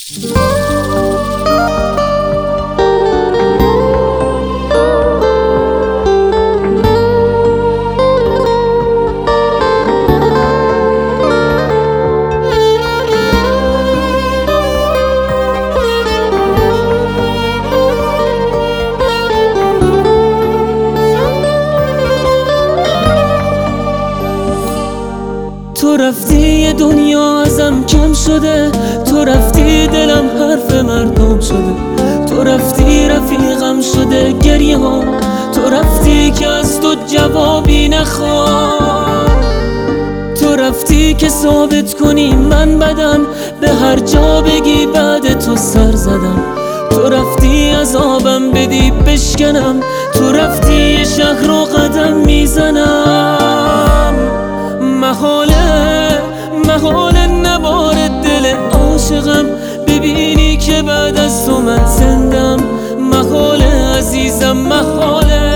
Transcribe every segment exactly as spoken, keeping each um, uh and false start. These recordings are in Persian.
تو رفتی یه دنیا ازم کم شده، تو رفتی دلم حرف مردم شده، تو رفتی رفیقم شده گریه ها، تو رفتی که از تو جوابی نخوام، تو رفتی که ثابت کنی من بدم، به هر جا بگی بعد تو سر زدم، تو رفتی عذابم بدی بشکنم، تو رفتی یه شهر رو قدم میزنم. محاله محاله نباره دل عاشقم ببینی که بعد از تو من زندم، محاله عزیزم محاله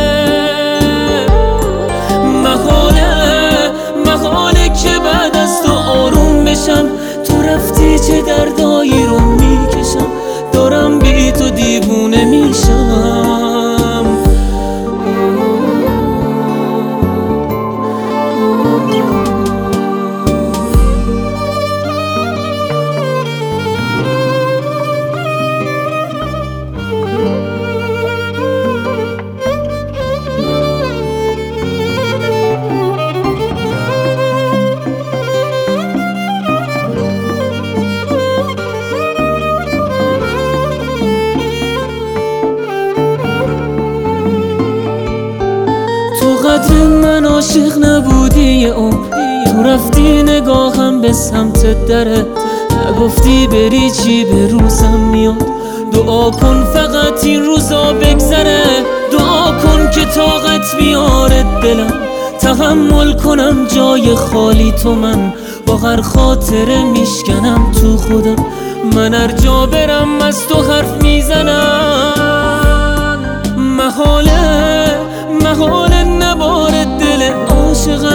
محاله محاله که بعد از تو آروم بشم، تو رفتی چه دردایی رو میکشم، دارم بی تو دیوونه میشم. قدر من عاشق نبودی یه عمر، تو رفتی نگاهم به سمت درت، نگفتی بری چی به روزم میاد، دعا کن فقط این روزا بگذره، دعا کن که طاقت بیاره دلم، تحمل کنم جای خالی تو، من با هر خاطره میشکنم تو خودم، من هر جا برم از تو حرف میزنم. محاله محاله نباره دل عاشقم